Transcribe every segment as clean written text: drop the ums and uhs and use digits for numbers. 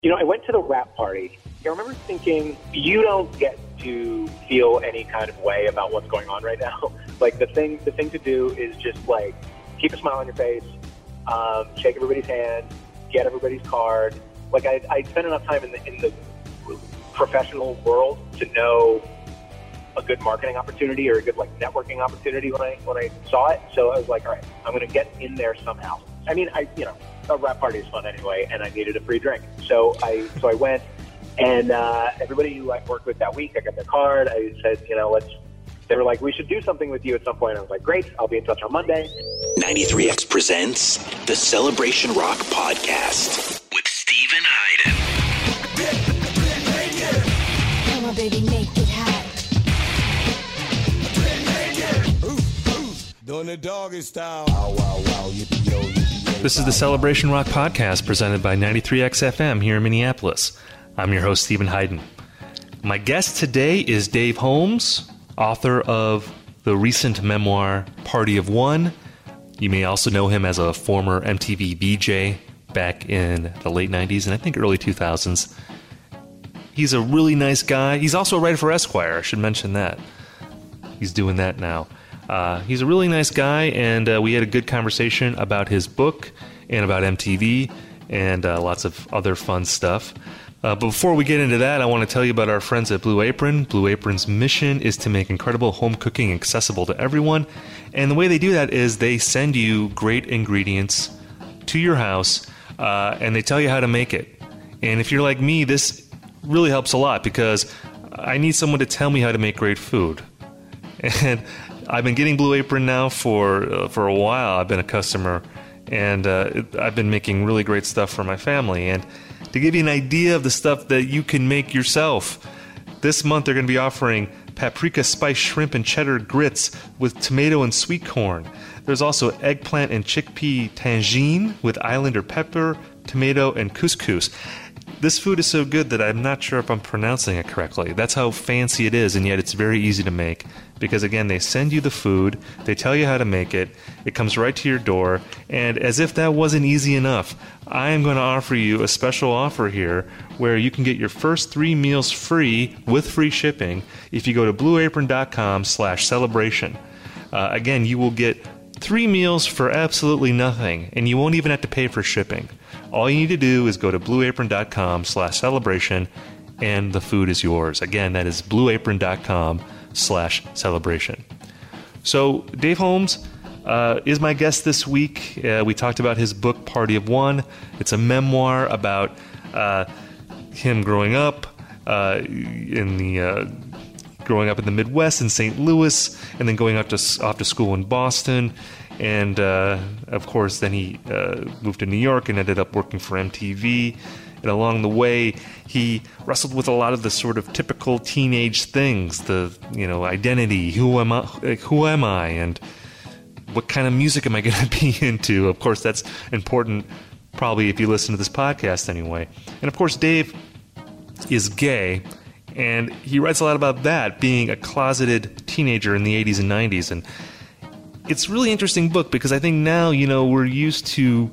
I went to the wrap party. I remember thinking, you don't get to feel any kind of way about what's going on right now. Like, the thing to do is just, like, keep a smile on your face, shake everybody's hand, get everybody's card. Like, I spent enough time in the professional world to know a good marketing opportunity or a good, like, networking opportunity when I saw it. So I was like, all right, I'm going to get in there somehow. I mean, a wrap party is fun anyway, and I needed a free drink. So I went, and everybody who I worked with that week, I got their card. I said, they were like, we should do something with you at some point. I was like, great, I'll be in touch on Monday. 93X presents the Celebration Rock Podcast with Steven Hyden. Come on, baby, make it hot. Doing the doggy style. This is the Celebration Rock Podcast presented by 93X FM here in Minneapolis. I'm your host, Steven Hyden. My guest today is Dave Holmes, author of the recent memoir, Party of One. You may also know him as a former MTV VJ back in the late 90s and I think early 2000s. He's a really nice guy. He's also a writer for Esquire. I should mention that. He's doing that now. He's a really nice guy, and we had a good conversation about his book and about MTV and lots of other fun stuff. But before we get into that, I want to tell you about our friends at Blue Apron. Blue Apron's mission is to make incredible home cooking accessible to everyone. And the way they do that is they send you great ingredients to your house, and they tell you how to make it. And if you're like me, this really helps a lot because I need someone to tell me how to make great food. And I've been getting Blue Apron now for a while. I've been a customer, and I've been making really great stuff for my family. And to give you an idea of the stuff that you can make yourself, this month they're going to be offering paprika spiced shrimp and cheddar grits with tomato and sweet corn. There's also eggplant and chickpea tangine with islander pepper, tomato, and couscous. This food is so good that I'm not sure if I'm pronouncing it correctly. That's how fancy it is, and yet it's very easy to make. Because again, they send you the food, they tell you how to make it, it comes right to your door, and as if that wasn't easy enough, I am going to offer you a special offer here where you can get your first 3 meals free with free shipping if you go to blueapron.com/celebration. Again, you will get 3 meals for absolutely nothing, and you won't even have to pay for shipping. All you need to do is go to blueapron.com/celebration, and the food is yours. Again, that is blueapron.com/celebration. So Dave Holmes is my guest this week. We talked about his book, Party of One. It's a memoir about him growing up in the Midwest in St. Louis, and then going off to school in Boston. And, of course, then he moved to New York and ended up working for MTV. And along the way, he wrestled with a lot of the sort of typical teenage things, the, identity, who am I, and what kind of music am I going to be into? Of course, that's important probably if you listen to this podcast anyway. And, of course, Dave is gay, and he writes a lot about that, being a closeted teenager in the 80s and 90s. And it's a really interesting book because I think now, we're used to,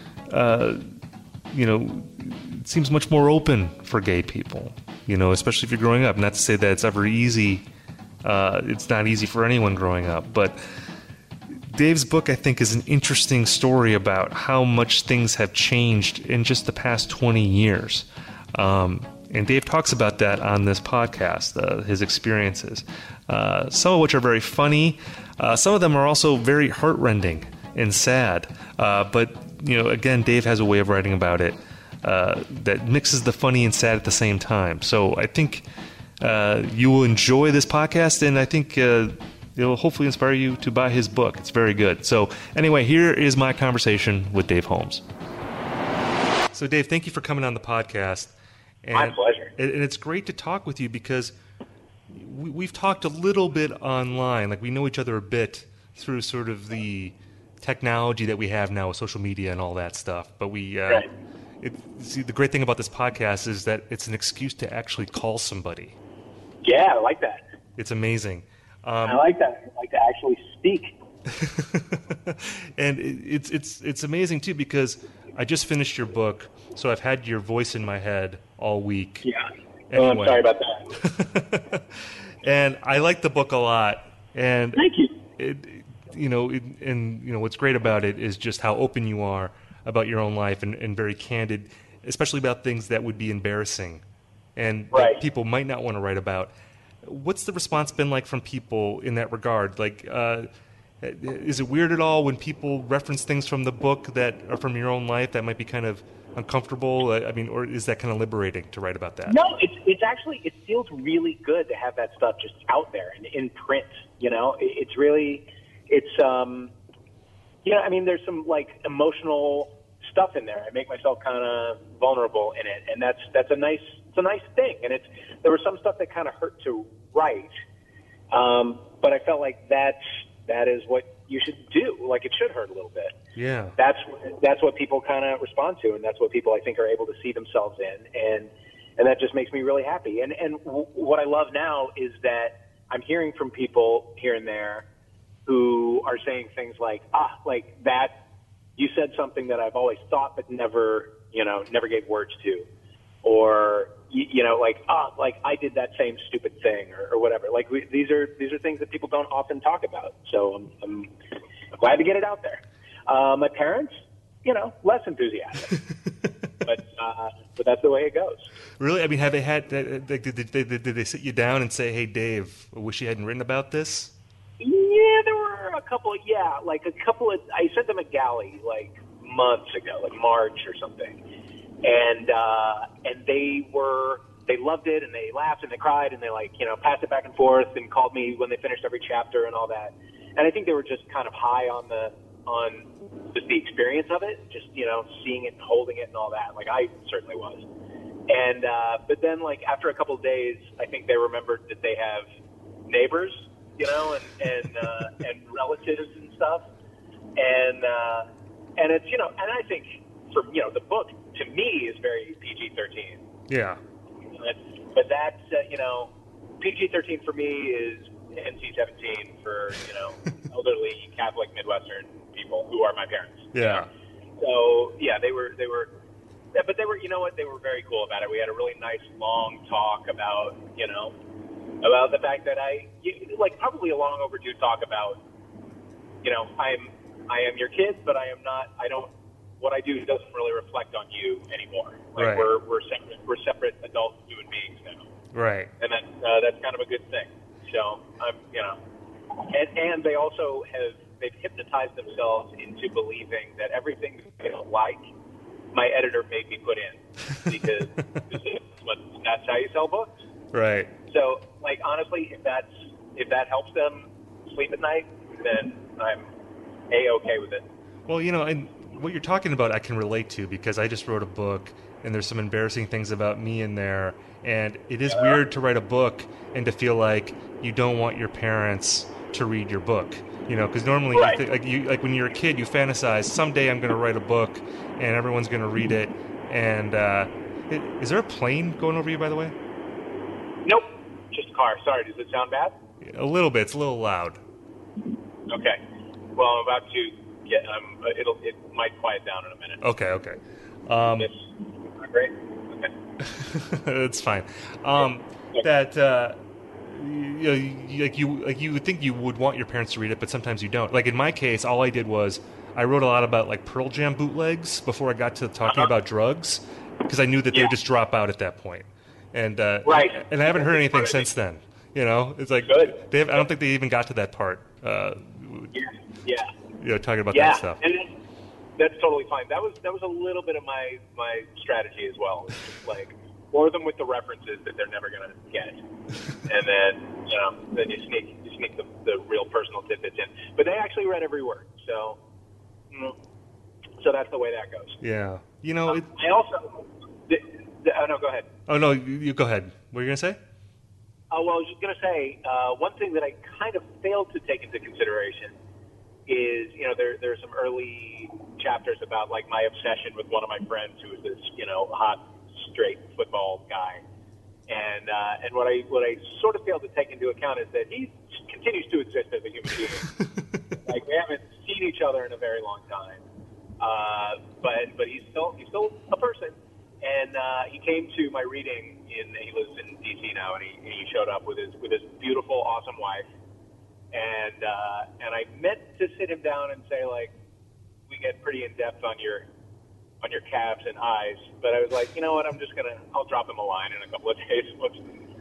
it seems much more open for gay people, especially if you're growing up. Not to say that it's ever easy. It's not easy for anyone growing up. But Dave's book, I think, is an interesting story about how much things have changed in just the past 20 years. And Dave talks about that on this podcast, his experiences. Some of which are very funny. Some of them are also very heartrending and sad. But, again, Dave has a way of writing about it that mixes the funny and sad at the same time. So I think you will enjoy this podcast, and I think it'll hopefully inspire you to buy his book. It's very good. So anyway, here is my conversation with Dave Holmes. So Dave, thank you for coming on the podcast. And, my pleasure. And it's great to talk with you because we've talked a little bit online. Like, we know each other a bit through sort of the technology that we have now with social media and all that stuff. But Right. See, the great thing about this podcast is that it's an excuse to actually call somebody. Yeah, I like that. It's amazing. I like that. I like to actually speak. And it's amazing too because I just finished your book, so I've had your voice in my head all week. Yeah. Anyway. Oh, I'm sorry about that. And I like the book a lot. And Thank you. What's great about it is just how open you are about your own life and very candid, especially about things that would be embarrassing and that people might not want to write about. What's the response been like from people in that regard? Like, is it weird at all when people reference things from the book that are from your own life that might be kind of uncomfortable? I mean, or is that kind of liberating to write about that? No, it's actually, it feels really good to have that stuff just out there and in print. You know, it's really, I mean, there's some like emotional stuff in there. I make myself kind of vulnerable in it, and it's a nice thing. And there was some stuff that kind of hurt to write, but I felt like that is what you should do. Like, it should hurt a little bit. Yeah. That's what people kind of respond to, and that's what people, I think, are able to see themselves in, and that just makes me really happy. And what I love now is that I'm hearing from people here and there who are saying things like that. You said something that I've always thought but never gave words to, or like I did that same stupid thing or whatever. Like, these are things that people don't often talk about. So I'm glad to get it out there. My parents, less enthusiastic, but that's the way it goes. Really? I mean, have they had? Did they sit you down and say, "Hey, Dave, I wish you hadn't written about this"? Yeah, there were a couple. I sent them a galley like months ago, like March or something, and they loved it, and they laughed and they cried and they passed it back and forth and called me when they finished every chapter and all that. And I think they were just kind of high on just the experience of it, just seeing it and holding it and all that. Like, I certainly was. And but then, like, after a couple of days, I think they remembered that they have neighbors, and relatives and stuff. And it's and I think for the book to me is very PG-13. Yeah. But that's PG-13 for me is NC-17 for elderly Catholic Midwestern people who are my parents. Yeah. So yeah, they were, but they were, they were very cool about it. We had a really nice long talk about about the fact that I probably a long overdue talk about I am your kid, but what I do doesn't really reflect on you anymore. Like, right. We're separate adult human beings now. Right. And that's kind of a good thing. So and they also they've hypnotized themselves into believing that everything they don't like, my editor made me put in, because that's how you sell books. Right. So, like, honestly, if that helps them sleep at night, then I'm A-okay with it. Well, and what you're talking about I can relate to, because I just wrote a book and there's some embarrassing things about me in there, and it is weird to write a book and to feel like you don't want your parents to read your book, because normally right. like when you're a kid you fantasize someday I'm going to write a book and everyone's going to read it. And is there a plane going over you, by the way? Nope, just a car. Sorry, does it sound bad? A little bit. It's a little loud. Okay. Well, I'm about to get. It might quiet down in a minute. Okay. Great. Okay. It's fine. That you would think you would want your parents to read it, but sometimes you don't. Like, in my case, all I did was I wrote a lot about like Pearl Jam bootlegs before I got to talking about drugs, because I knew that they would just drop out at that point. And right. And I haven't heard anything since then. It's like good. I don't think they even got to that part. Yeah. Talking about that stuff. And that's totally fine. That was a little bit of my strategy as well. Just like, bore them with the references that they're never going to get, and then you sneak the real personal tidbits in. But they actually read every word, so that's the way that goes. Yeah. I also. No, go ahead. Oh no, you go ahead. What were you going to say? Oh, well, I was just going to say one thing that I kind of failed to take into consideration is, there are some early chapters about like my obsession with one of my friends who was this, hot, straight football guy, and what I sort of failed to take into account is that he continues to exist as a human being. Like, we haven't seen each other in a very long time, But he's still a person. And he came to my reading. He lives in D.C. now, and he showed up with his beautiful, awesome wife. And I meant to sit him down and say, like, we get pretty in depth on your calves and eyes, but I was like, you know what? I'll drop him a line in a couple of days. Once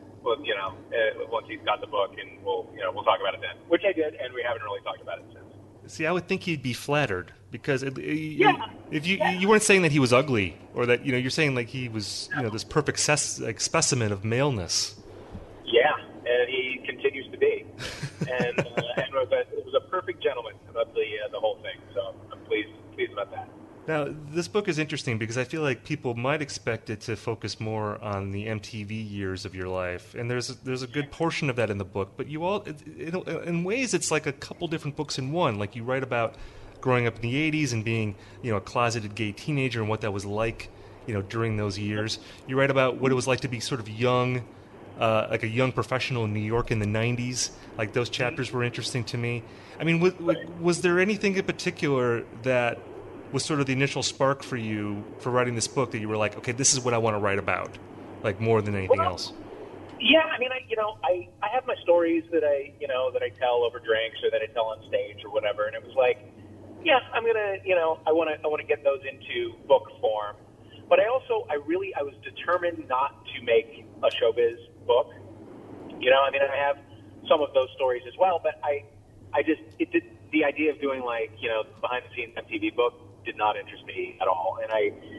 he's got the book, and we'll talk about it then. Which I did, and we haven't really talked about it since. See, I would think he'd be flattered because if you weren't saying that he was ugly, or that you're saying like he was this perfect specimen of maleness. Yeah, and he continues to be, and it was a perfect gentleman about the whole thing. So I'm pleased about that. Now, this book is interesting because I feel like people might expect it to focus more on the MTV years of your life, and there's a good portion of that in the book. But in ways, it's like a couple different books in one. Like you write about growing up in the '80s and being a closeted gay teenager and what that was like during those years. You write about what it was like to be sort of young, like a young professional in New York in the '90s. Like those chapters were interesting to me. I mean, was there anything in particular that was sort of the initial spark for you for writing this book that you were like, okay, this is what I want to write about, like more than anything else? Yeah, I mean, I have my stories that I tell over drinks or that I tell on stage or whatever, and it was like, yeah, I'm gonna, I want to get those into book form, but I was determined not to make a showbiz book. I mean, I have some of those stories as well, but the idea of doing like behind the scenes MTV book did not interest me at all. And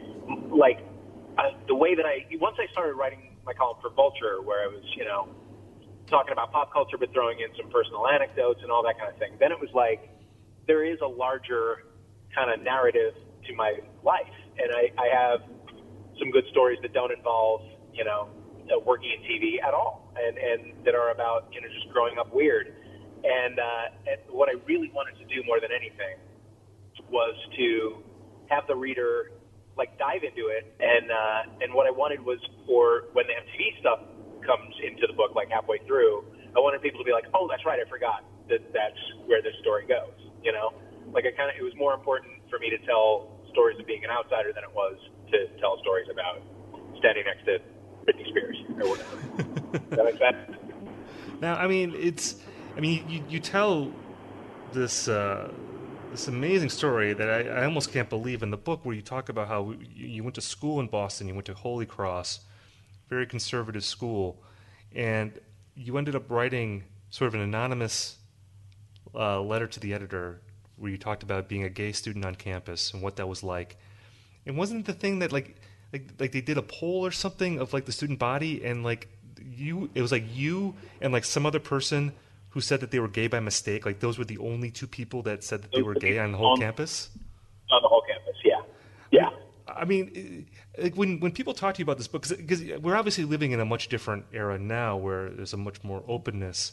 the way that once I started writing my column for Vulture, where I was, talking about pop culture, but throwing in some personal anecdotes and all that kind of thing, then it was like, there is a larger kind of narrative to my life. And I have some good stories that don't involve, working in TV at all, and that are about, just growing up weird. And what I really wanted to do more than anything was to have the reader like dive into it, and what I wanted was for when the MTV stuff comes into the book, like halfway through, I wanted people to be like, oh, that's right, I forgot that's where this story goes. Like it was more important for me to tell stories of being an outsider than it was to tell stories about standing next to Britney Spears or whatever. Does that make sense? Now, I mean, you tell this amazing story that I almost can't believe in the book, where you talk about how you went to school in Boston, you went to Holy Cross, very conservative school, and you ended up writing sort of an anonymous letter to the editor where you talked about being a gay student on campus and what that was like. And wasn't it the thing that like they did a poll or something of like the student body, and like it was like you and like some other person who said that they were gay by mistake? Like those were the only two people that said that they were gay on the whole campus? On the whole campus, yeah. Yeah. I mean, like when people talk to you about this book, because we're obviously living in a much different era now where there's a much more openness,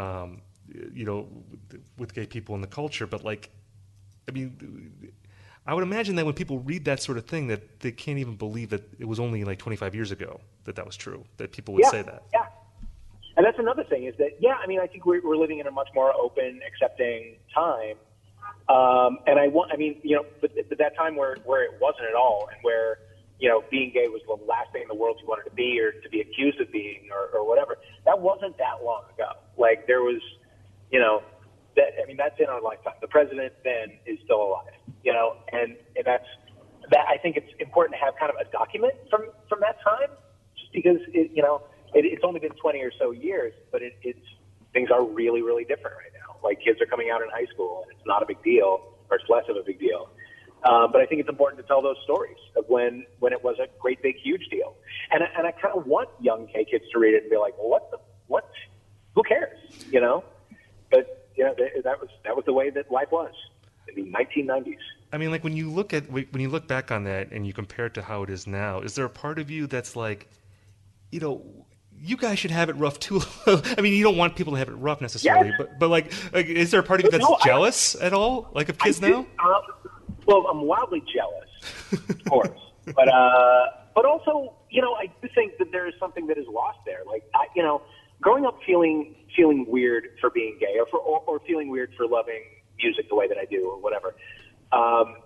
with gay people in the culture. But like, I mean, I would imagine that when people read that sort of thing, that they can't even believe that it was only like 25 years ago that was true, that people would say that. Yeah. And that's another thing is that, I mean, I think we're living in a much more open, accepting time. And but that time where it wasn't at all, and where, being gay was the last thing in the world you wanted to be or to be accused of being or whatever, that wasn't that long ago. Like there was, that's in our lifetime. The president then is still alive, and that's that. I think it's important to have kind of a document from that time, just because it's only been 20 or so years, but it's things are really, really different right now. Like kids are coming out in high school, and it's not a big deal, or it's less of a big deal. But I think it's important to tell those stories of when it was a great, big, huge deal. And I kind of want young gay kids to read it and be like, well, what? Who cares? But that was the way that life was in the 1990s. I mean, like when you look back on that and you compare it to how it is now, is there a part of you that's like, you guys should have it rough too? I mean, you don't want people to have it rough necessarily, yes. but like, is there a part of you that's jealous at all, like of kids now? Well, I'm wildly jealous, of course, but also, I do think that there is something that is lost there. Like, growing up feeling weird for being gay, or feeling weird for loving music the way that I do, or whatever.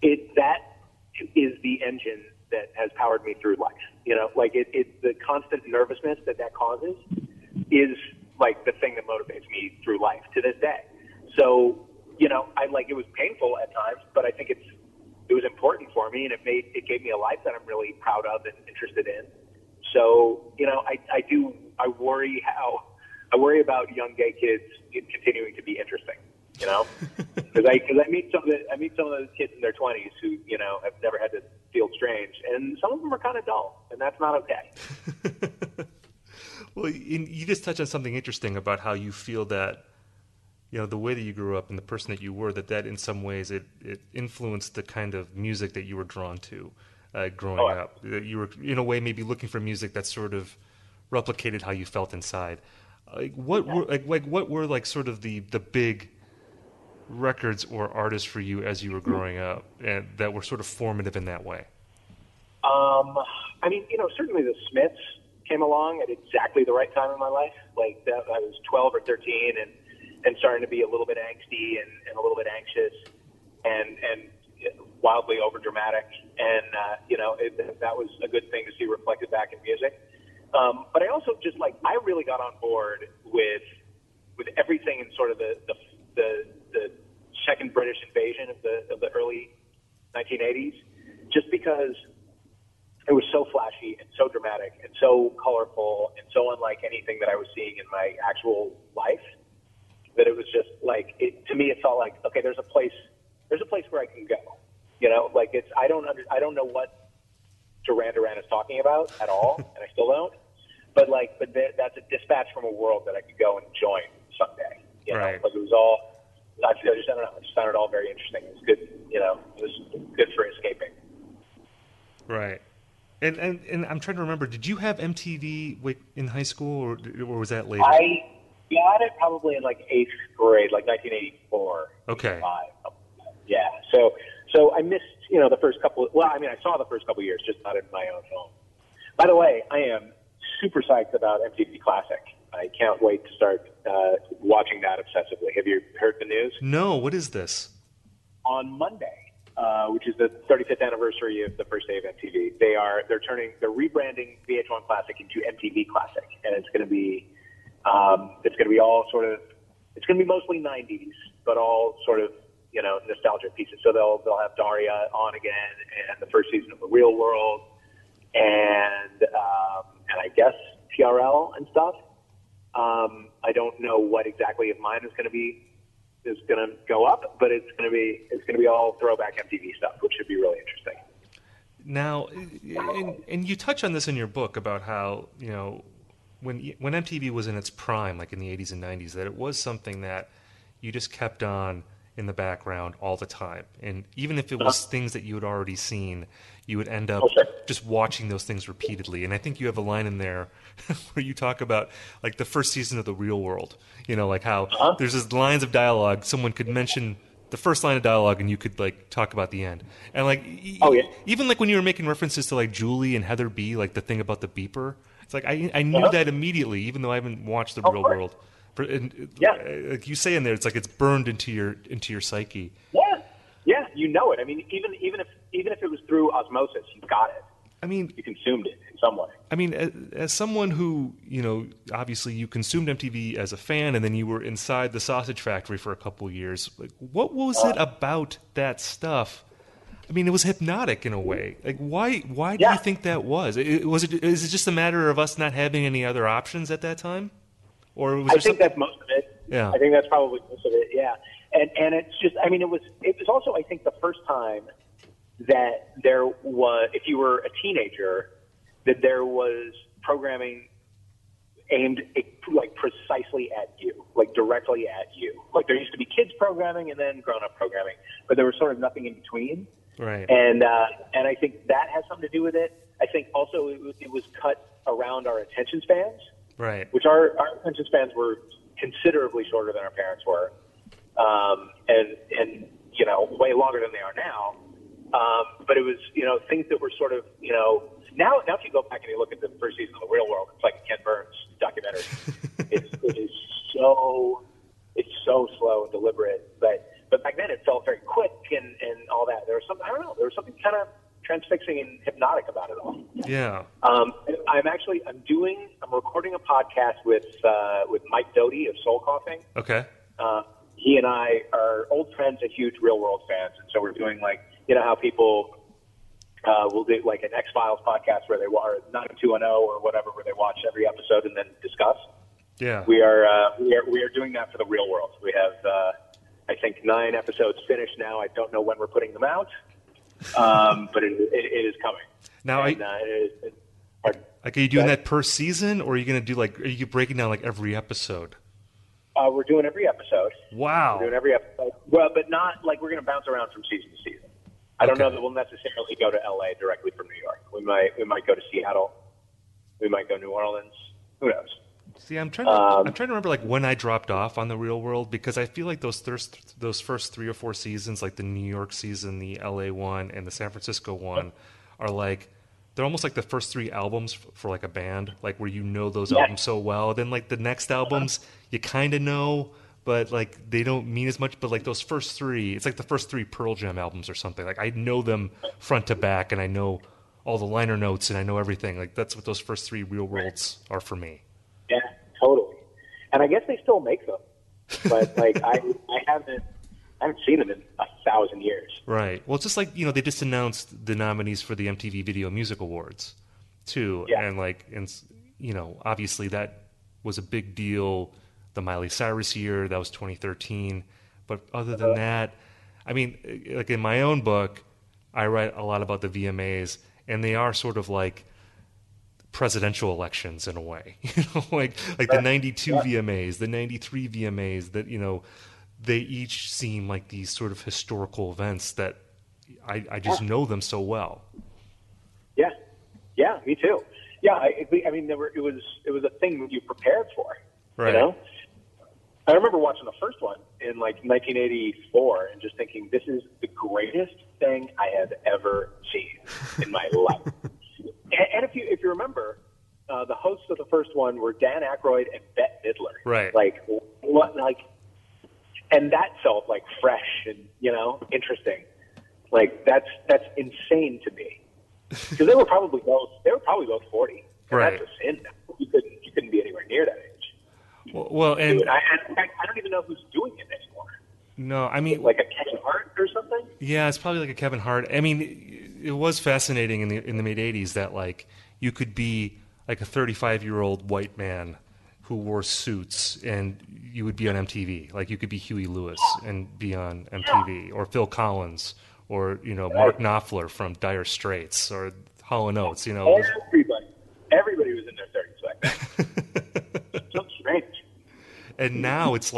that is the engine that has powered me through life. You know, like the constant nervousness that causes is like the thing that motivates me through life to this day. So, you know, it was painful at times, but I think it was important for me, and it gave me a life that I'm really proud of and interested in. So, you know, I worry about young gay kids continuing to be interesting, you know, because I meet some of those kids in their 20s who, you know, have never had to feel strange, and some of them are kind of dull, and that's not okay. Well, you just touched on something interesting about how you feel that, you know, the way that you grew up and the person that you were, that in some ways it influenced the kind of music that you were drawn to growing up. You were, in a way, maybe looking for music that sort of replicated how you felt inside. What were like sort of the big records or artists for you as you were growing up, and that were sort of formative in that way? I mean, you know, certainly the Smiths came along at exactly the right time in my life. Like that, I was 12 or 13 and starting to be a little bit angsty and a little bit anxious and wildly over dramatic. And, you know, that was a good thing to see reflected back in music. But I also just I really got on board with everything in sort of the second British invasion of the early 1980s, just because it was so flashy and so dramatic and so colorful and so unlike anything that I was seeing in my actual life, that it was just to me, it felt like, okay, there's a place where I can go, you know, like I don't know what Duran Duran is talking about at all, and I still don't, but that's a dispatch from a world that I could go and join someday, you know, right. Like it was all, I don't know, I just found it all very interesting. It was good, you know, it was good for escaping. Right. And I'm trying to remember, did you have MTV in high school, or was that later? I got it probably in 8th grade, 1984. Okay. 85. Yeah. So I missed, you know, the first couple. I saw the first couple of years, just not in my own home. By the way, I am super psyched about MTV Classic. I can't wait to start watching that obsessively. Have you heard the news? No. What is this? On Monday, which is the 35th anniversary of the first day of MTV, they're rebranding VH1 Classic into MTV Classic, and it's going to be all sort of, it's going to be mostly 90s, but all sort of, you know, nostalgia pieces. So they'll have Daria on again, and the first season of The Real World, and I guess TRL and stuff. I don't know what exactly of mine is going to go up, but it's going to be all throwback MTV stuff, which should be really interesting. Now, and you touch on this in your book about how, you know, when MTV was in its prime, like in the 80s and 90s, that it was something that you just kept on in the background all the time. And even if it was things that you had already seen, you would end up just watching those things repeatedly. And I think you have a line in there where you talk about the first season of The Real World, you know, like how there's these lines of dialogue. Someone could mention the first line of dialogue and you could talk about the end. And even when you were making references to Julie and Heather B, the thing about the beeper, it's I knew that immediately, even though I haven't watched The Real World. Like you say in there, it's burned into your psyche. Yeah, you know it. I mean, even if it was through osmosis, you got it. I mean, you consumed it in some way. I mean, as someone who, you know, obviously you consumed MTV as a fan, and then you were inside the sausage factory for a couple of years. What was it about that stuff? I mean, it was hypnotic in a way. Why do you think that was? Is it just a matter of us not having any other options at that time? Or was I think that's most of it. Yeah. I think that's probably most of it. Yeah. And it's just, I mean, it was also, I think, the first time that there was, if you were a teenager, that there was programming aimed precisely at you, directly at you. There used to be kids programming and then grown-up programming, but there was sort of nothing in between. Right. And I think that has something to do with it. I think also it was cut around our attention spans. Right. Which our attention spans were considerably shorter than our parents were, and you know, way longer than they are now. But it was, you know, things that were sort of, you know, now if you go back and you look at the first season of The Real World, it's like a Ken Burns documentary. It's so slow and deliberate, but back then it felt very quick and all that. There was some, I don't Yeah. I'm recording a podcast with Mike Doty of Soul Coughing. Okay. He and I are old friends and huge Real World fans, and so we're doing how people will do like an X-Files podcast where they watch 90210 or whatever, where they watch every episode and then discuss. Yeah. We are doing that for the Real World. We have I think 9 episodes finished now. I don't know when we're putting them out, but it is coming. Now, are you doing that per season, or are you going to do are you breaking down every episode? We're doing every episode. Wow. We're doing every episode. Well, but not we're going to bounce around from season to season. I don't know that we'll necessarily go to LA directly from New York. We might go to Seattle. We might go New Orleans. Who knows? See, I'm trying to remember when I dropped off on the Real World, because I feel like those first 3 or 4 seasons, like the New York season, the LA one, and the San Francisco one, are they're almost like the first 3 albums for a band, where those albums so well. Then the next albums you kind of know, but they don't mean as much. But those first 3, it's like the first 3 Pearl Jam albums or something. I know them front to back, and I know all the liner notes, and I know everything. That's what those first 3 Real Worlds are for me. Yeah, totally. And I guess they still make them, but I haven't seen them in 1,000 years. Right. Well, it's just they just announced the nominees for the MTV Video Music Awards, too. Yeah. And obviously that was a big deal. The Miley Cyrus year, that was 2013. But other than that, I mean, in my own book, I write a lot about the VMAs, and they are sort of presidential elections in a way. The 92 VMAs, the 93 VMAs, that they each seem like these sort of historical events that I just know them so well. Yeah, me too. Yeah, I mean, it was a thing that you prepared for. Right. I remember watching the first one in 1984 and just thinking, this is the greatest thing I have ever seen in my life. And if you remember, the hosts of the first one were Dan Aykroyd and Bette Midler. Right. And that felt fresh and interesting. That's insane to me, because they were probably both 40. And right. That's a sin. You couldn't be anywhere near that age. Well, and Dude, I don't even know who's doing it anymore. No, I mean, a Kevin Hart or something. Yeah, it's probably a Kevin Hart. I mean, it was fascinating in the mid '80s that you could be a 35-year-old white man who wore suits, and you would be on MTV. You could be Huey Lewis and be on MTV, or Phil Collins, or Mark Knopfler from Dire Straits, or Hall & Oates. Everybody was in their 30s back then. So strange. And now it's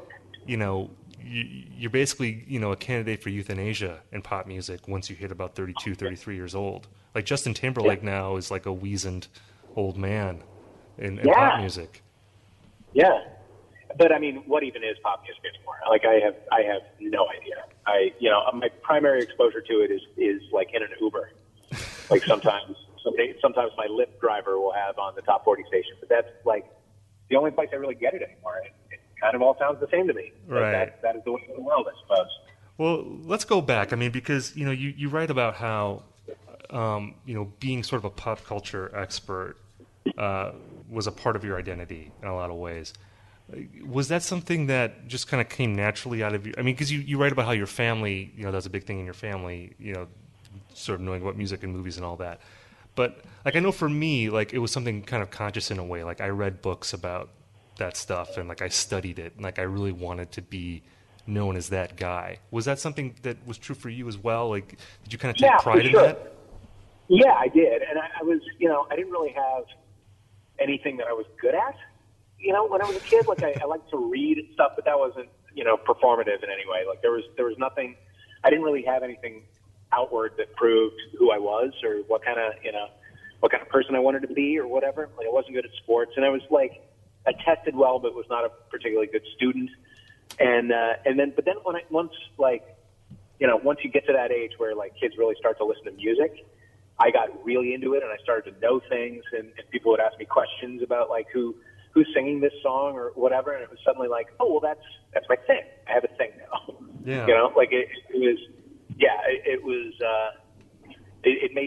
you're basically a candidate for euthanasia in pop music once you hit about 32, 33 years old. Justin Timberlake now is a weazened old man in pop music. Yeah, but I mean, what even is pop music anymore? I have no idea. My primary exposure to it is in an Uber. Sometimes my Lyft driver will have on the top 40 station, but that's the only place I really get it anymore. It kind of all sounds the same to me. Right. That is the way of the world, I suppose. Well, let's go back. I mean, because you write about how being sort of a pop culture expert was a part of your identity in a lot of ways. Was that something that just kind of came naturally out of you? I mean, because you write about how your family, that's a big thing in your family, sort of knowing about music and movies and all that. But I know for me, it was something kind of conscious in a way. I read books about that stuff, and I studied it, and I really wanted to be known as that guy. Was that something that was true for you as well? Did you kind of take pride in that? Yeah, I did, and I was, I didn't really have anything that I was good at. When I was a kid, I liked to read and stuff, but that wasn't, performative in any way. There was nothing. I didn't really have anything outward that proved who I was or what kind of person I wanted to be or whatever. I wasn't good at sports, and I was I tested well, but was not a particularly good student. And then once you get to that age where kids really start to listen to music, I got really into it, and I started to know things, and people would ask me questions about who's singing this song or whatever, and it was suddenly oh, well, that's my thing. I have a thing now. Yeah. It was, yeah, it was, it made me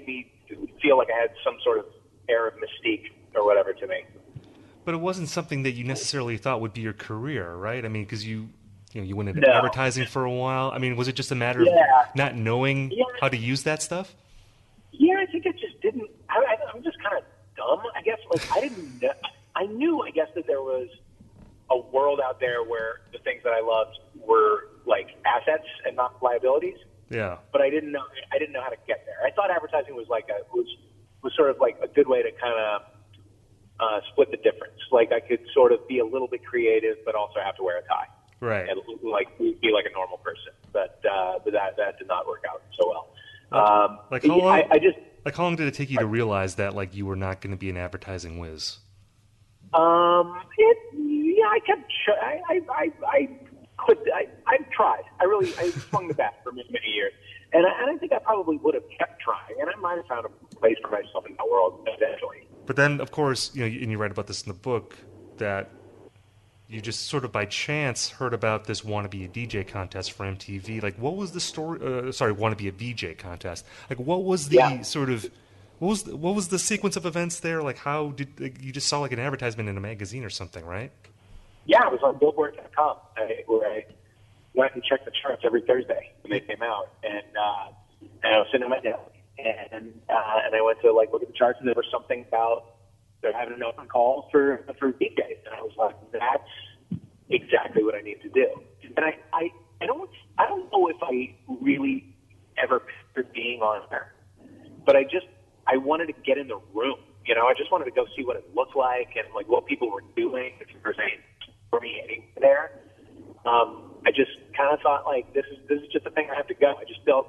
feel like I had some sort of air of mystique or whatever to me. But it wasn't something that you necessarily thought would be your career, right? I mean, because you went into No. advertising for a while. I mean, was it just a matter of not knowing how to use that stuff? Yeah, I think it just didn't. I'm just kind of dumb, I guess. Like, I didn't know. I knew, I guess, that there was a world out there where the things that I loved were like assets and not liabilities. Yeah. But I didn't know how to get there. I thought advertising was like was sort of like a good way to kind of split the difference. Like, I could sort of be a little bit creative, but also have to wear a tie. Right. And like be like a normal person. But that did not work out so well. Like how long? I just how long did it take you to realize that like you were not going to be an advertising whiz? I kept. I tried. I swung the bat for many, many years, and I think I probably would have kept trying, and I might have found a place for myself in that world eventually. But then, of course, and you write about this in the book, that you just sort of by chance heard about this "Want to Be a DJ" contest for MTV. Like, what was the story? Sorry, "Want to Be a VJ" contest. Like, what was the sort of what was the sequence of events there? Like, how did you just saw like an advertisement in a magazine or something, right? Yeah, it was on Billboard.com, where I went and checked the charts every Thursday when they came out, and I was sitting at my desk, and I went to like look at the charts, and there was something about they're having an open call for DJs, and I was like, that's exactly what I need to do. And I don't know if I really ever pictured being on there, but I wanted to get in the room. You know, I just wanted to go see what it looked like and like what people were doing. If you were saying permeating there, I just kind of thought like this is just a thing I have to go. I just felt,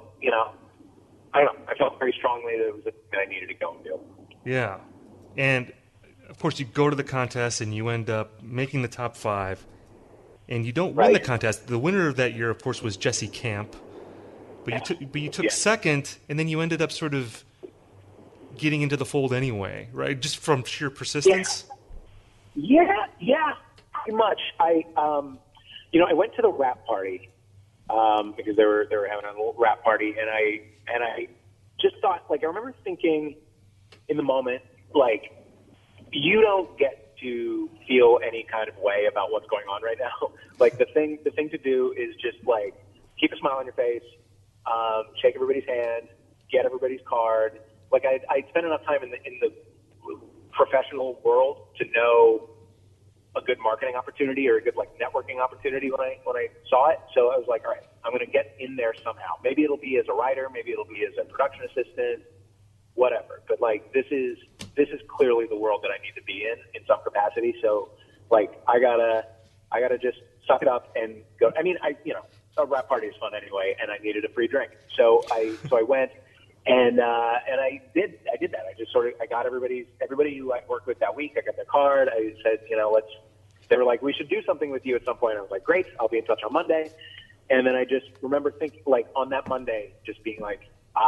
I don't know. I felt very strongly that it was a thing that I needed to go and do. Yeah, and of course you go to the contest and you end up making the top 5, and you don't win the contest. The winner of that year, of course, was Jesse Camp, but you took second, and then you ended up sort of getting into the fold anyway, right? Just from sheer persistence. Yeah, pretty much. I went to the rap party because they were having a little rap party, and I just thought, like, I remember thinking in the moment, like, you don't get to feel any kind of way about what's going on right now. Like, the thing to do is just like keep a smile on your face, shake everybody's hand, get everybody's card. Like, I'd spent enough time in the professional world to know a good marketing opportunity or a good like networking opportunity when I saw it. So I was like, all right, I'm going to get in there somehow. Maybe it'll be as a writer, maybe it'll be as a production assistant, whatever. But like, this is clearly the world that I need to be in some capacity. So like, I gotta just suck it up and go. I mean, a rap party is fun anyway, and I needed a free drink. So I went. And I did that. I got everybody who I worked with that week. I got their card. I said, they were like, we should do something with you at some point. I was like, great, I'll be in touch on Monday. And then I just remember thinking, like, on that Monday, just being like,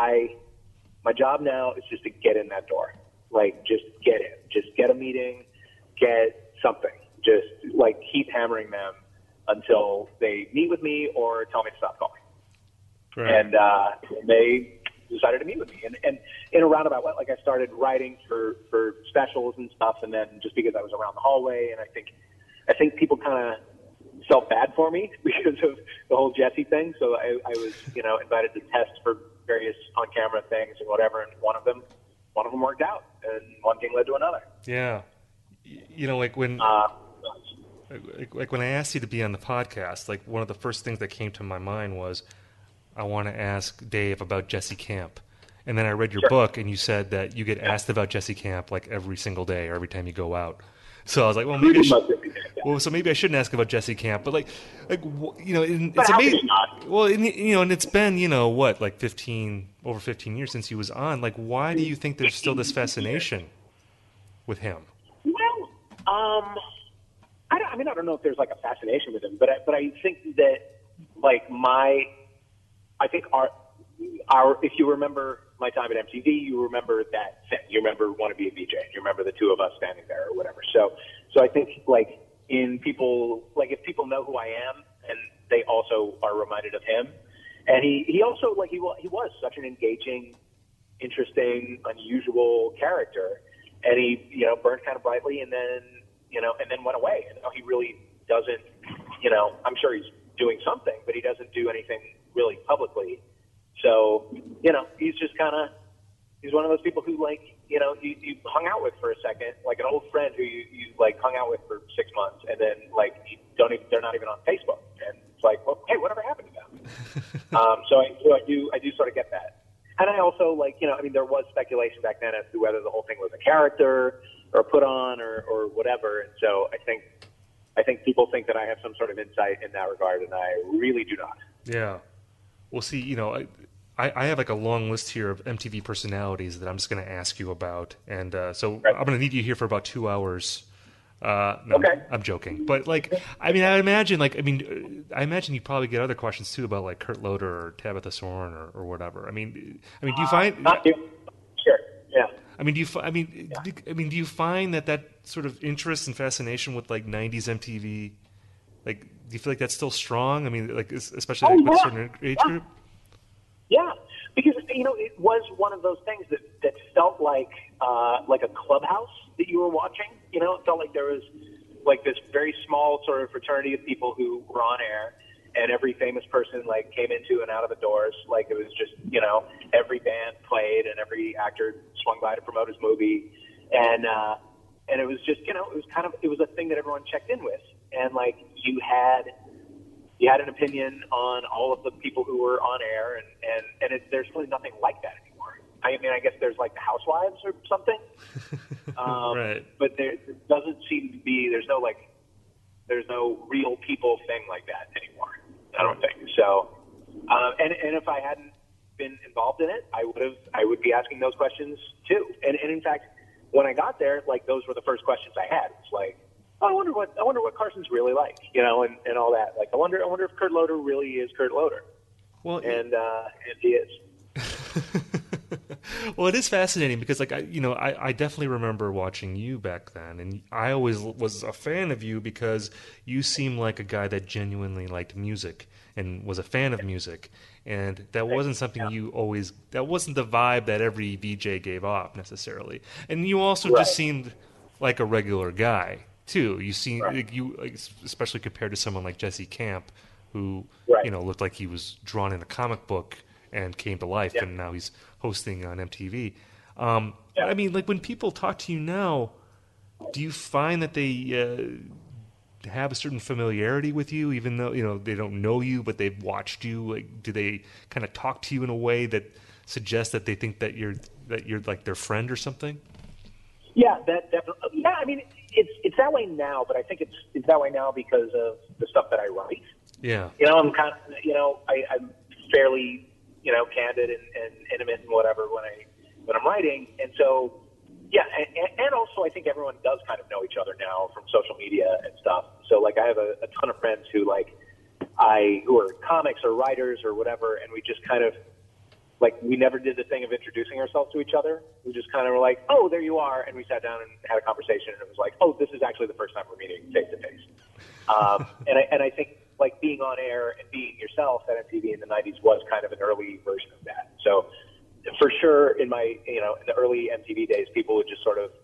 my job now is just to get in that door. Like, just get in, just get a meeting, get something. Just like keep hammering them until they meet with me or tell me to stop calling. Right. And they decided to meet with me, and in a roundabout way, like I started writing for specials and stuff, and then just because I was around the hallway, and I think people kind of felt bad for me because of the whole Jesse thing. So I was invited to test for various on camera things and whatever, and one of them worked out, and one thing led to another. Yeah, like when like when I asked you to be on the podcast, like one of the first things that came to my mind was, I want to ask Dave about Jesse Camp. And then I read your book, and you said that you get asked about Jesse Camp like every single day or every time you go out. So I was like, well, maybe maybe I shouldn't ask about Jesse Camp. But it's amazing. Well, and it's been like 15 years since he was on. Like, why do you think there's still this fascination with him? Well, I don't know if there's like a fascination with him, but I think that like I think our if you remember my time at MTV, you remember that thing. You remember Want to Be a VJ. You remember the two of us standing there or whatever. So I think like if people know who I am, and they also are reminded of him, and he also like he was such an engaging interesting, unusual character, and he, burned kind of brightly, and then went away. And now he really doesn't, I'm sure he's doing something, but he doesn't do anything really publicly. So, he's just he's one of those people who, like, you hung out with for a second, like an old friend who you like hung out with for 6 months, and then like they're not even on Facebook, and it's like, well, hey, whatever happened to them? So I do sort of get that, and I also like, there was speculation back then as to whether the whole thing was a character or put on or whatever, and so I think people think that I have some sort of insight in that regard, and I really do not. Yeah. Well, see, I have like a long list here of MTV personalities that I'm just going to ask you about, and so right. I'm going to need you here for about 2 hours. No, okay. I'm joking, but like, I imagine you probably get other questions too about like Kurt Loder or Tabitha Soren or whatever. Do you find? Not you. Sure. Yeah. Do you find that sort of interest and fascination with like 90s MTV, like, do you feel like that's still strong? Like, especially with a certain age group? Yeah, because, it was one of those things that felt like a clubhouse that you were watching. It felt like there was like this very small sort of fraternity of people who were on air, and every famous person like came into and out of the doors. Like it was just, every band played and every actor swung by to promote his movie. And it was just, it was a thing that everyone checked in with. And like you had an opinion on all of the people who were on air, and there's really nothing like that anymore. I guess there's like the Housewives or something, right? But there doesn't seem to be. There's no real people thing like that anymore. I don't think so. And if I hadn't been involved in it, I would be asking those questions too. And in fact, when I got there, like those were the first questions I had. It's like, I wonder what Carson's really like, and all that. Like, I wonder if Kurt Loder really is Kurt Loder. Well, and he is. Well, it is fascinating because, like, I definitely remember watching you back then, and I always was a fan of you because you seemed like a guy that genuinely liked music and was a fan of music, and that wasn't something that wasn't the vibe that every VJ gave off necessarily. And you also just seemed like a regular guy too. You seem especially compared to someone like Jesse Camp, who looked like he was drawn in a comic book and came to life, and now he's hosting on MTV. Like when people talk to you now, do you find that they have a certain familiarity with you, even though they don't know you, but they've watched you? Like, do they kind of talk to you in a way that suggests that they think that you're like their friend or something? Yeah, that definitely. Yeah, it's that way now, but I think it's that way now because of the stuff that I write. Yeah. I'm kind of, I'm fairly, candid and intimate and whatever when I'm writing. And so, yeah. And also I think everyone does kind of know each other now from social media and stuff. So like I have a ton of friends who who are comics or writers or whatever. And we just kind of, like, we never did the thing of introducing ourselves to each other. We just kind of were like, oh, there you are. And we sat down and had a conversation, and it was like, oh, this is actually the first time we're meeting face to face. And I think, like, being on air and being yourself at MTV in the 90s was kind of an early version of that. So for sure in my, in the early MTV days, people would just sort of,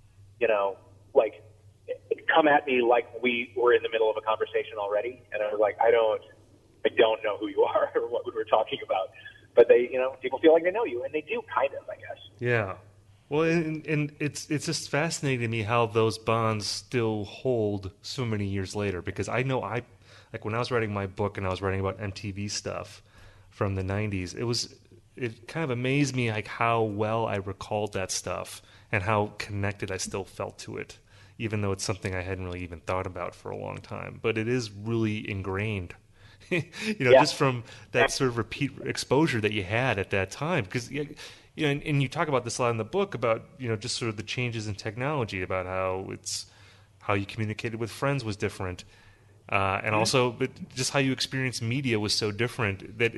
like come at me like we were in the middle of a conversation already. And I was like, I don't know who you are or what we were talking about. But they, people feel like they know you, and they do kind of, I guess. Yeah. Well, and it's just fascinating to me how those bonds still hold so many years later, because I know like when I was writing my book and I was writing about MTV stuff from the 90s, it kind of amazed me like how well I recalled that stuff and how connected I still felt to it, even though it's something I hadn't really even thought about for a long time. But it is really ingrained. Just from that sort of repeat exposure that you had at that time. Because, and you talk about this a lot in the book about, just sort of the changes in technology, about how you communicated with friends was different. And also, but just how you experienced media was so different that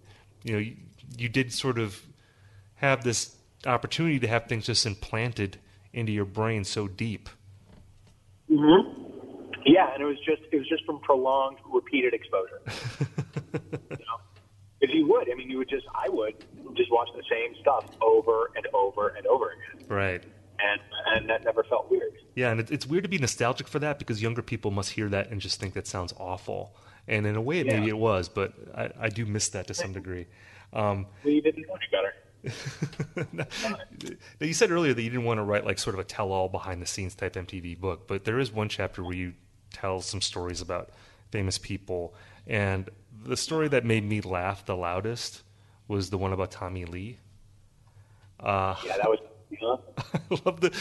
you did sort of have this opportunity to have things just implanted into your brain so deep. Mm-hmm. Yeah, and it was just from prolonged, repeated exposure. If you would, I would just watch the same stuff over and over and over again. Right. And that never felt weird. Yeah, and it's weird to be nostalgic for that because younger people must hear that and just think that sounds awful. And in a way, maybe it was, but I do miss that to some degree. We didn't know any better. Now, you said earlier that you didn't want to write like sort of a tell-all behind-the-scenes type MTV book, but there is one chapter where you tell some stories about famous people, and the story that made me laugh the loudest was the one about Tommy Lee. Yeah, that was. I love the,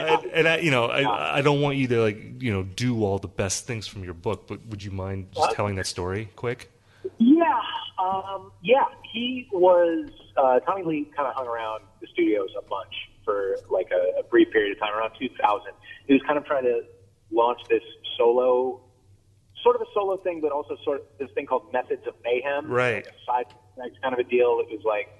I don't want you to do all the best things from your book, but would you mind just telling that story quick? Yeah, he was Tommy Lee. Kind of hung around the studios a bunch for like a brief period of time around 2000. He was kind of trying to launch this sort of a solo thing, but also sort of this thing called Methods of Mayhem, right? Like a side project kind of a deal. It was like,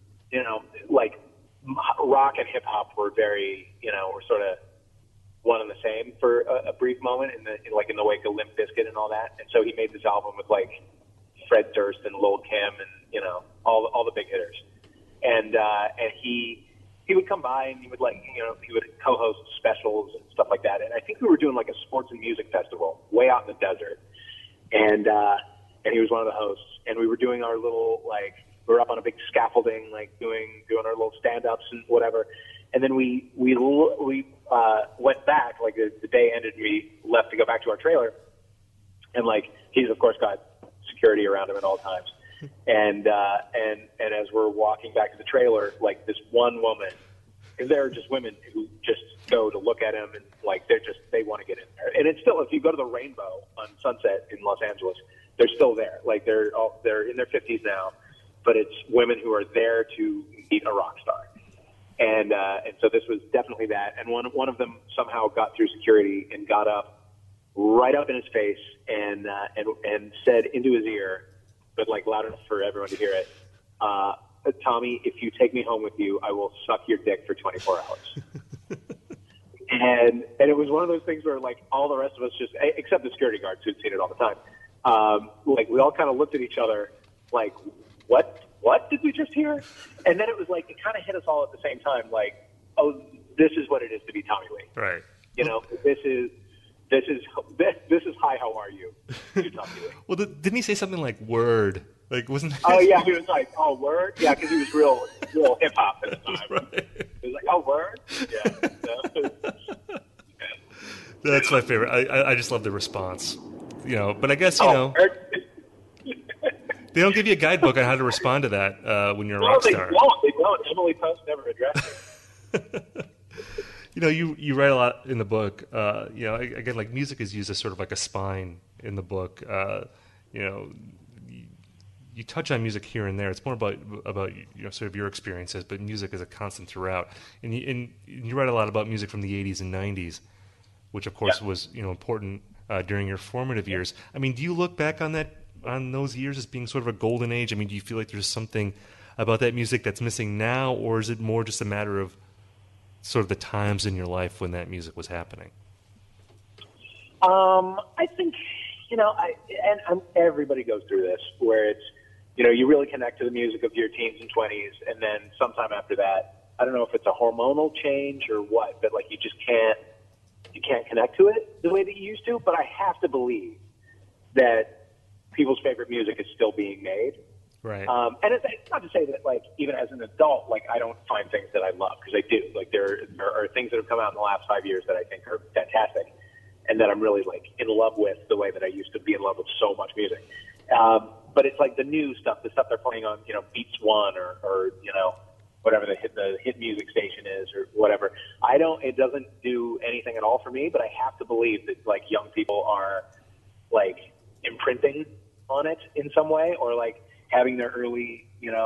like rock and hip hop were very, were sort of one and the same for a brief moment in the wake of Limp Bizkit and all that. And so he made this album with like Fred Durst and Lil Kim and all the big hitters. And he would come by and he would he would co-host specials and stuff like that. And I think we were doing like a sports and music festival way out in the desert. And he was one of the hosts. And we were doing our little we were up on a big scaffolding, like doing our little stand-ups and whatever. And then we went back, like the day ended, we left to go back to our trailer. And he's of course got security around him at all times. And as we're walking back to the trailer, like this one woman, because there are just women who just go to look at him and they want to get in there. And it's still, if you go to the Rainbow on Sunset in Los Angeles, they're still there. Like they're in their 50s now, but it's women who are there to meet a rock star. And so this was definitely that. And one of them somehow got through security and got up right up in his face and said into his ear, but loud enough for everyone to hear it, Tommy, if you take me home with you, I will suck your dick for 24 hours. and it was one of those things where all the rest of us just, except the security guards who'd seen it all the time, we all kind of looked at each other like, what did we just hear? And then it was it kind of hit us all at the same time, oh, this is what it is to be Tommy Lee. Right. This is hi, how are you? To Tommy Lee. Well, didn't he say something like word? Wasn't that? Oh yeah, he was like, oh, word? Yeah, because he was real hip hop at the time. Right. He was like, oh, word? Yeah. That's my favorite. I just love the response. But I guess they don't give you a guidebook on how to respond to that when you're a rock star. They don't. Emily Post never addressed it. You write a lot in the book. Again, music is used as sort of like a spine in the book. You touch on music here and there. It's more about sort of your experiences, but music is a constant throughout. And you write a lot about music from the 80s and 90s, which of course was important during your formative years. I mean, do you look back on those years as being sort of a golden age? I mean, do you feel like there's something about that music that's missing now, or is it more just a matter of sort of the times in your life when that music was happening? I think, everybody goes through this where it's, you really connect to the music of your teens and 20s, and then sometime after that, I don't know if it's a hormonal change or what, but you just can't connect to it the way that you used to. But I have to believe that people's favorite music is still being made. Right. And it's not to say that, even as an adult, I don't find things that I love, because I do. There are things that have come out in the last 5 years that I think are fantastic, and that I'm really, in love with the way that I used to be in love with so much music. But it's the new stuff, the stuff they're playing on, Beats One or whatever the hit music station is or whatever. It doesn't do anything at all for me, but I have to believe that, young people are, imprinting on it in some way, or, having their early,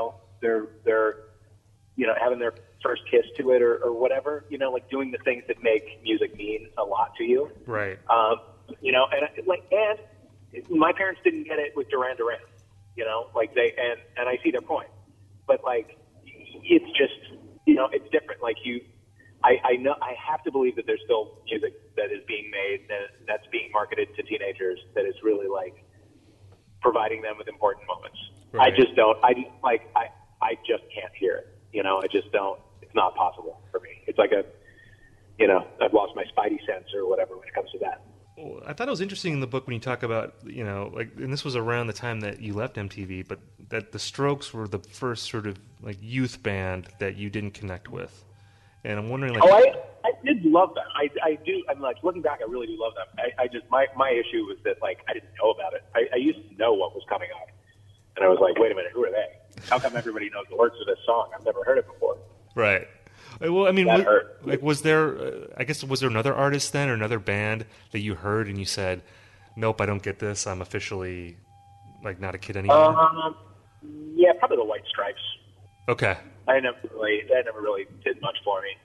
having their first kiss to it or whatever, doing the things that make music mean a lot to you. Right. And my parents didn't get it with Duran Duran, and I see their point, but it's just, it's different. I know, I have to believe that there's still music that is being made, that's being marketed to teenagers, that is really providing them with important moments. Right. I just don't. I I just can't hear it. I just don't. It's not possible for me. It's like I've lost my spidey sense or whatever when it comes to that. Well, I thought it was interesting in the book when you talk about, and this was around the time that you left MTV, but that the Strokes were the first sort of like youth band that you didn't connect with. And I'm wondering, I did love them. I do. I'm like, looking back, I really do love them. I just, my issue was that, like, I didn't know about it. I used to know what was coming out. And I was like, wait a minute, who are they? How come everybody knows the words of this song? I've never heard it before. Right. Well, I mean, was there another artist then or another band that you heard and you said, nope, I don't get this. I'm officially, like, not a kid anymore? Yeah, probably the White Stripes. Okay. That never really did much for me.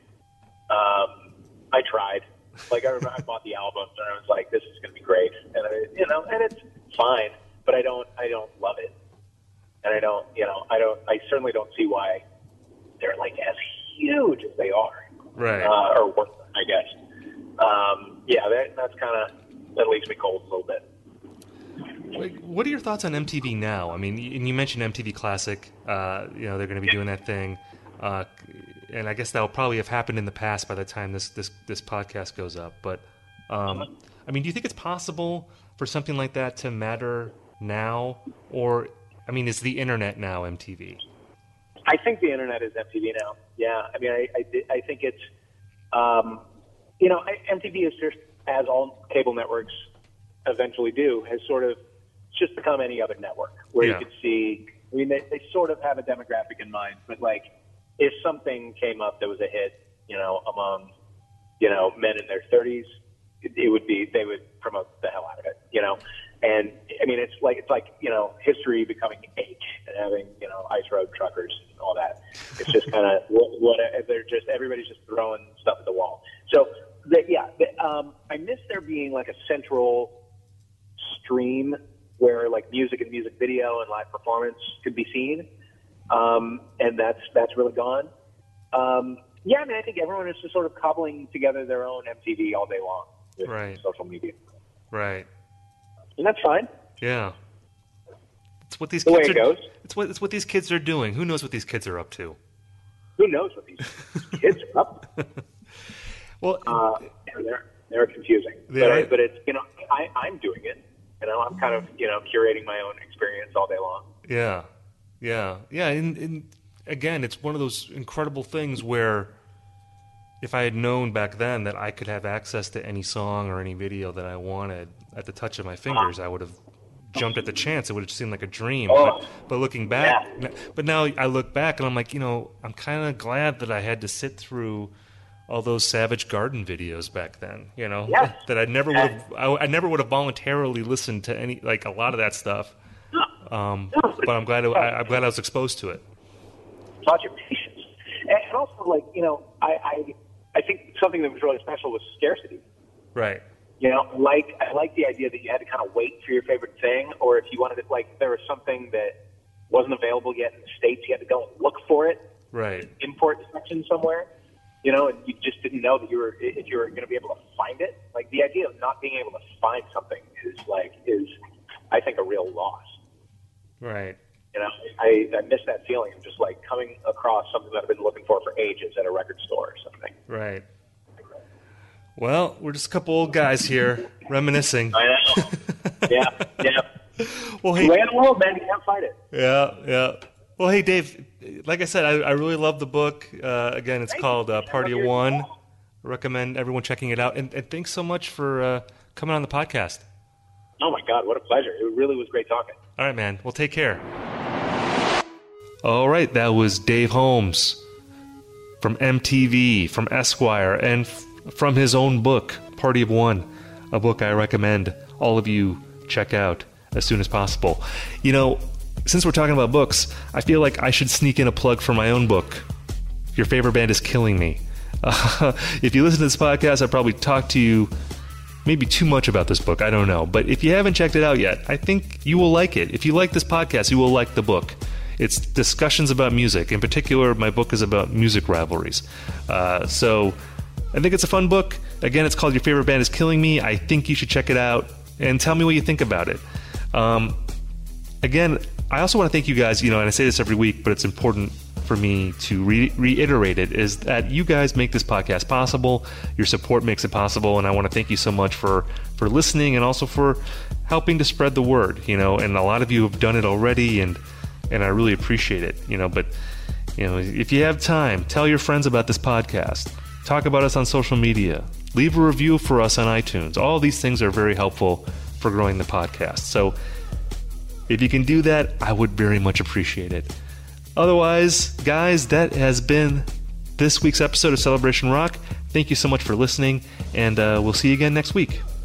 I tried. Like, I remember I bought the album and I was like, this is going to be great. And and it's fine, but I don't love it. And I certainly don't see why they're like as huge as they are. Right. Or worse, I guess. That leaves me cold a little bit. What are your thoughts on MTV now? I mean, and you mentioned MTV Classic. They're going to be doing that thing, and I guess that'll probably have happened in the past by the time this podcast goes up. But I mean, do you think it's possible for something like that to matter now, or I mean, is the internet now MTV? I think the internet is MTV now. Yeah, I mean, I think it's MTV is just, as all cable networks eventually do, has sort of just become any other network where you could see. I mean, they sort of have a demographic in mind, but like if something came up that was a hit, among men in their 30s, they would promote the hell out of it, And I mean, it's like history becoming cake and having ice road truckers and all that. It's just kind of everybody's just throwing stuff at the wall. So I miss there being like a central stream where like music and music video and live performance could be seen, and that's really gone. I mean, I think everyone is just sort of cobbling together their own MTV all day long with social media. Right. And that's fine. Yeah. It's what these the kids way it goes. It's what these kids are doing. Who knows what these kids are up to? Who knows what these kids are up to? Well, they're confusing. But it's I'm doing it. I'm kind of curating my own experience all day long. Yeah. And again, it's one of those incredible things where if I had known back then that I could have access to any song or any video that I wanted at the touch of my fingers, I would have jumped at the chance. It would have seemed like a dream. But looking back, but now I look back and I'm like, I'm kind of glad that I had to sit through all those Savage Garden videos back then. That I never would have voluntarily listened to any, like, a lot of that stuff. But I'm glad I was exposed to it. Taught your patience, and also like I think something that was really special was scarcity. Right. I like the idea that you had to kind of wait for your favorite thing, or if you wanted it, like there was something that wasn't available yet in the States, you had to go and look for it. Right. Import section somewhere. And you just didn't know that if you were going to be able to find it. Like the idea of not being able to find something is I think a real loss. Right. I miss that feeling of just like coming across something that I've been looking for ages at a record store or something. Right. Well, we're just a couple old guys here reminiscing. I know. Yeah. Well, hey, way in the world, man. You can't fight it. Yeah. Well, hey, Dave, like I said, I really love the book. Again, it's called Party of One. I recommend everyone checking it out. And thanks so much for coming on the podcast. Oh, my God. What a pleasure. It really was great talking. All right, man. Well, take care. All right. That was Dave Holmes from MTV, from Esquire, and from his own book, Party of One, a book I recommend all of you check out as soon as possible. Since we're talking about books, I feel like I should sneak in a plug for my own book. Your Favorite Band is Killing Me. If you listen to this podcast, I probably talked to you maybe too much about this book. I don't know. But if you haven't checked it out yet, I think you will like it. If you like this podcast, you will like the book. It's discussions about music. In particular, my book is about music rivalries. So I think it's a fun book. Again, it's called Your Favorite Band is Killing Me. I think you should check it out and tell me what you think about it. again, I also want to thank you guys, and I say this every week, but it's important for me to reiterate it, is that you guys make this podcast possible. Your support makes it possible, and I want to thank you so much for listening and also for helping to spread the word, and a lot of you have done it already, and I really appreciate it, but if you have time, tell your friends about this podcast. Talk about us on social media. Leave a review for us on iTunes. All these things are very helpful for growing the podcast. So if you can do that, I would very much appreciate it. Otherwise, guys, that has been this week's episode of Celebration Rock. Thank you so much for listening, and we'll see you again next week.